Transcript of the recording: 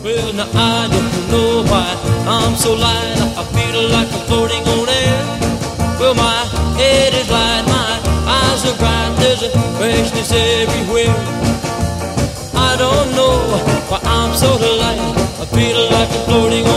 Well, now I don't know why I'm so light. I feel like I'm floating on air. Well, my head is light, my eyes are bright. There's a freshness everywhere. I don't know why I'm so light. I feel like I'm floating on air.